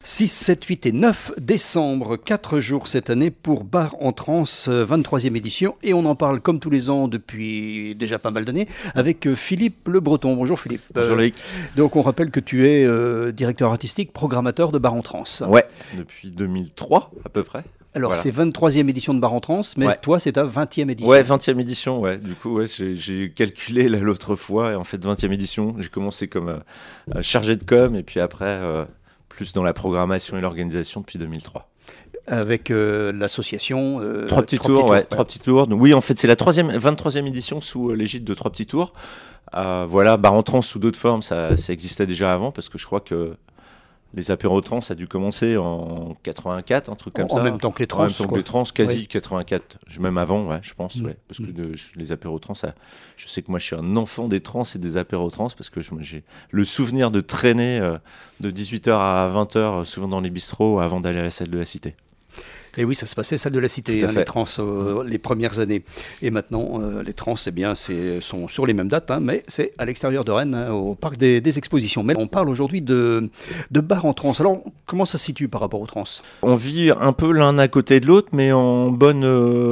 6, 7, 8 et 9 décembre, 4 jours cette année pour Bar en Trance, 23e édition. Et on en parle comme tous les ans depuis déjà pas mal d'années avec Philippe Le Breton. Bonjour Philippe. Bonjour Loïc. Donc on rappelle que tu es directeur artistique, programmateur de Bar en Trance. Ouais, depuis 2003 à peu près. Alors Voilà. c'est 23e édition de Bar en Trance, mais Ouais. toi c'est ta 20e édition. Ouais, 20e édition, ouais. Du coup, ouais, j'ai calculé là, l'autre fois, et en fait 20e édition, j'ai commencé comme chargé de com, et puis après, plus dans la programmation et l'organisation depuis 2003. Avec l'association. Trois petits tours, ouais. Trois petits tours. Donc, oui, en fait, c'est la 23e édition sous l'égide de Trois petits tours. Voilà, Bar en Trance sous d'autres formes, ça existait déjà avant, parce que je crois que les apéros trans, ça a dû commencer en 84, un truc comme ça. En même temps que les trans. En même temps que les trans, quasi Oui. 84. Même avant, ouais, je pense, ouais. Parce que les apéros trans, je sais que moi, je suis un enfant des trans et des apéros trans, parce que j'ai le souvenir de traîner de 18h à 20h, souvent dans les bistrots, avant d'aller à la salle de la Cité. Et oui, ça se passait, salle de la Cité, Tout à fait. les trans, les premières années. Et maintenant, les trans, eh bien, sont sur les mêmes dates, mais c'est à l'extérieur de Rennes, au parc des expositions. Mais on parle aujourd'hui de bar en trans. Alors, comment ça se situe par rapport aux trans ? On vit un peu l'un à côté de l'autre, mais en bonne...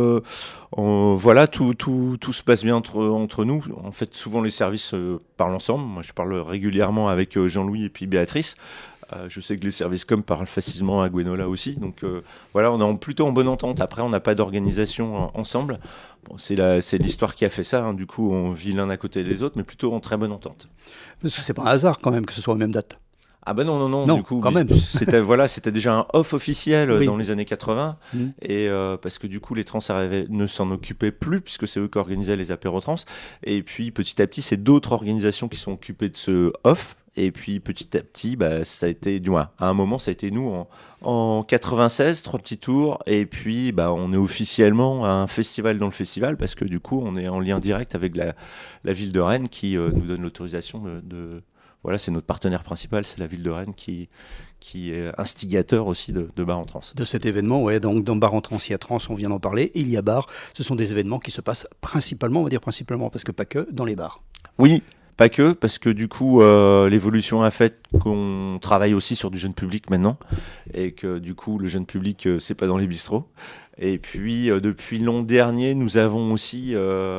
voilà, tout se passe bien entre nous. En fait, souvent les services parlent ensemble. Moi, je parle régulièrement avec Jean-Louis et puis Béatrice. Je sais que les services com parlent facilement à Gwenola aussi. Donc voilà, on est plutôt en bonne entente. Après, on n'a pas d'organisation ensemble. Bon, c'est l'histoire qui a fait ça. Du coup, on vit l'un à côté des autres, mais plutôt en très bonne entente. Parce que c'est pas un hasard quand même que ce soit aux mêmes dates. Ah ben non, Non, du coup, quand même. c'était déjà un off officiel Oui. dans les années 80, et parce que du coup les trans ne s'en occupaient plus, puisque c'est eux qui organisaient les apéros trans, et puis petit à petit c'est d'autres organisations qui sont occupées de ce off, et puis petit à petit, ça a été, du moins, à un moment ça a été nous en 96, Trois petits tours, et puis on est officiellement à un festival dans le festival, parce que du coup on est en lien direct avec la ville de Rennes qui nous donne l'autorisation de voilà, c'est notre partenaire principal, c'est la ville de Rennes qui est instigateur aussi de Bar en Trans. De cet événement, ouais, donc dans Bar en Trans, il y a Trans, on vient d'en parler, il y a Bar, ce sont des événements qui se passent principalement, on va dire principalement, parce que pas que, dans les bars. Oui, pas que, parce que du coup, l'évolution a fait qu'on travaille aussi sur du jeune public maintenant, et que du coup, le jeune public, c'est pas dans les bistrots. Et puis, depuis l'an dernier, nous avons aussi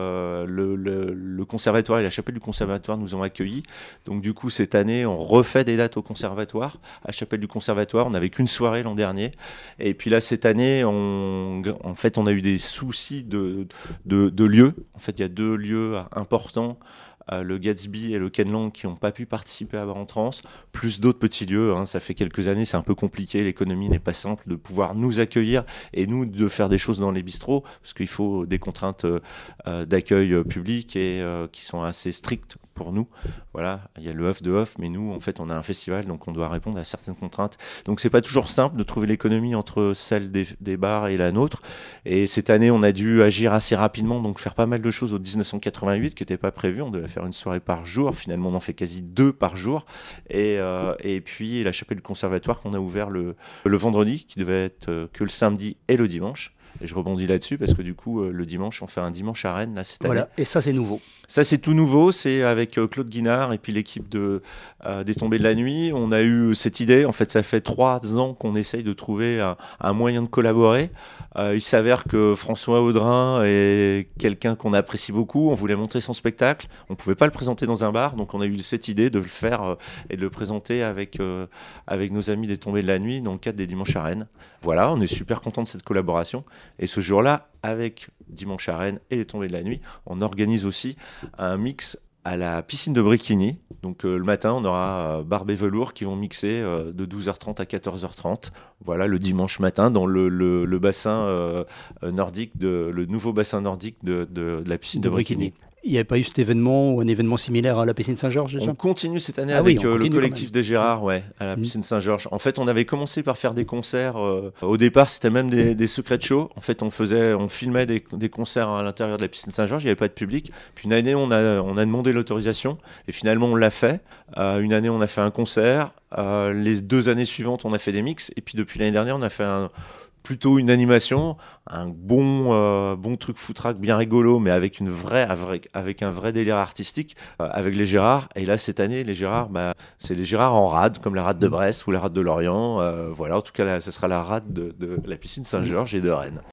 le conservatoire et la chapelle du conservatoire nous ont accueillis. Donc, du coup, cette année, on refait des dates au conservatoire. À la chapelle du conservatoire, on n'avait qu'une soirée l'an dernier. Et puis là, cette année, en fait, on a eu des soucis de lieux. En fait, il y a 2 lieux importants. Le Gatsby et le Kenland qui n'ont pas pu participer à Bar en Trans, plus d'autres petits lieux. Ça fait quelques années, c'est un peu compliqué, l'économie n'est pas simple de pouvoir nous accueillir et nous de faire des choses dans les bistrots, parce qu'il faut des contraintes d'accueil public et qui sont assez strictes pour nous. Voilà, il y a le off de off, mais nous, en fait, on a un festival, donc on doit répondre à certaines contraintes. Donc c'est pas toujours simple de trouver l'économie entre celle des bars et la nôtre. Et cette année, on a dû agir assez rapidement, donc faire pas mal de choses au 1988 qui n'étaient pas prévues. On devait faire une soirée par jour. Finalement, on en fait quasi 2 par jour. Et puis la chapelle du conservatoire qu'on a ouvert le vendredi, qui devait être que le samedi et le dimanche. Et je rebondis là-dessus parce que du coup, le dimanche, on fait un dimanche à Rennes là, cette année. Voilà, et ça c'est nouveau. Ça, c'est tout nouveau. C'est avec Claude Guinard et puis l'équipe des Tombées de la Nuit. On a eu cette idée. En fait, ça fait 3 ans qu'on essaye de trouver un moyen de collaborer. Il s'avère que François Audrin est quelqu'un qu'on apprécie beaucoup. On voulait montrer son spectacle. On ne pouvait pas le présenter dans un bar. Donc, on a eu cette idée de le faire et de le présenter avec nos amis des Tombées de la Nuit dans le cadre des Dimanches à Rennes. Voilà, on est super content de cette collaboration. Et ce jour-là, avec Dimanche à Rennes et les Tombées de la Nuit, on organise aussi un mix à la piscine de Bricquigny. Donc le matin, on aura Barbe et Velours qui vont mixer de 12h30 à 14h30. Voilà, le dimanche matin, dans le bassin nordique, le nouveau bassin nordique de la piscine de Bricquigny. Il n'y avait pas eu cet événement ou un événement similaire à la piscine Saint-Georges déjà ? On continue cette année Ah oui, avec on le continue collectif des Gérards, ouais, à la piscine Saint-Georges. En fait, on avait commencé par faire des concerts. Au départ, c'était même des secrets de show. En fait, on filmait des concerts à l'intérieur de la piscine Saint-Georges. Il n'y avait pas de public. Puis une année, on a demandé l'autorisation et finalement, on l'a fait. Une année, on a fait un concert. Les 2 années suivantes, on a fait des mix. Et puis depuis l'année dernière, on a fait plutôt une animation, un bon truc foutraque bien rigolo, mais avec un vrai délire artistique, avec les Gérards. Et là, cette année, les Gérards, c'est les Gérards en rade, comme la rade de Brest ou la rade de Lorient. Voilà, en tout cas, là, ce sera la rade de la piscine Saint-Georges et de Rennes.